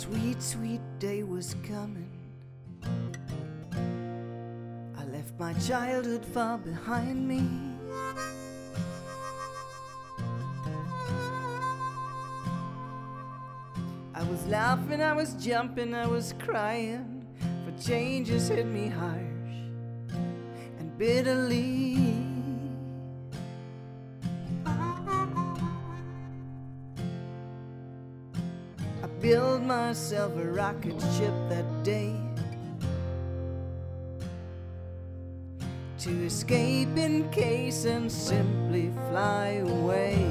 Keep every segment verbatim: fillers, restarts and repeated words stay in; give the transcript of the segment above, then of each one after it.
sweet, sweet day was coming. I left my childhood far behind me. I was laughing, I was jumping, I was crying, for changes hit me harsh and bitterly. I built myself a rocket ship that day to escape in case and simply fly away.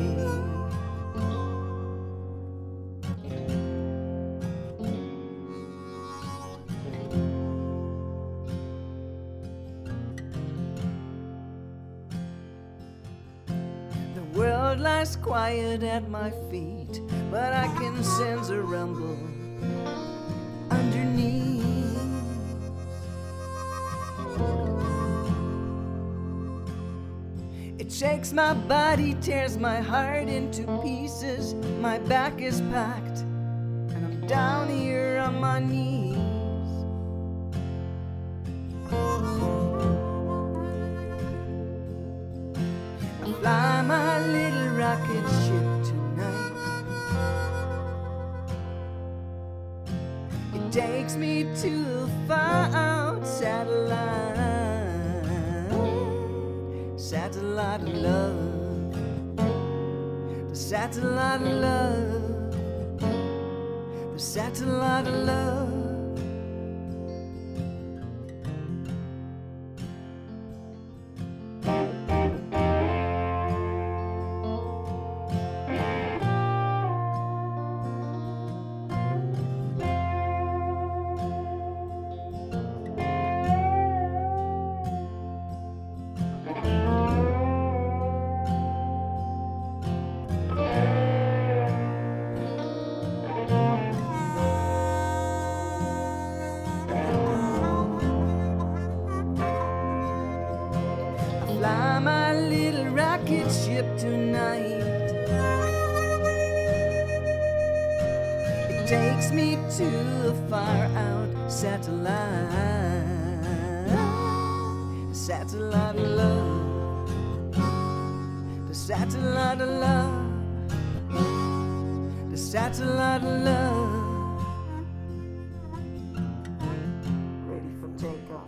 The world lies quiet at my feet, but I can sense a rumble underneath. It shakes my body, tears my heart into pieces. My back is packed, and I'm down here on my knees. I fly my little rocket ship tonight. It takes me to a far out satellite. Satellite of love, the satellite of love, the satellite of love. Fly my little rocket ship tonight. It takes me to a far out satellite. Satellite of love, the satellite of love, the satellite of love. Ready for takeoff.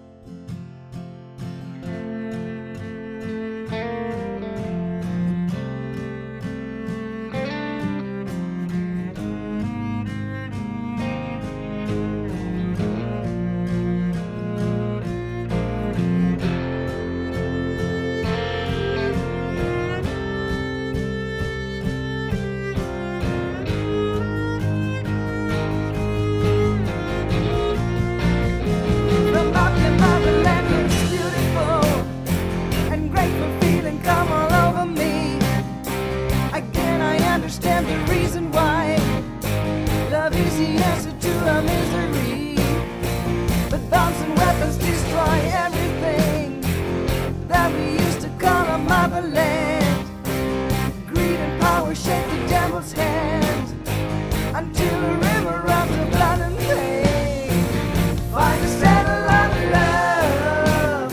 Understand the reason why love is the answer to our misery, but bombs and weapons destroy everything that we used to call our motherland. Greed and power shake the devil's hand until the river runs of blood and pain. Find a satellite of love.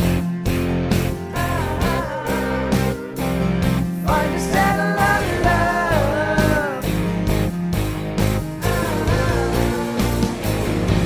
Find a satellite of love.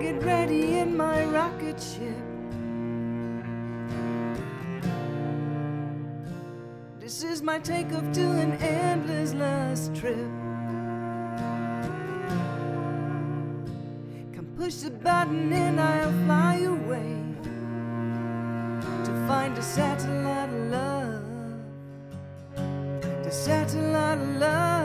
get ready in my rocket ship. This is my takeoff to an endless last trip. Come push the button and I'll fly away to find a satellite of love, the satellite of love.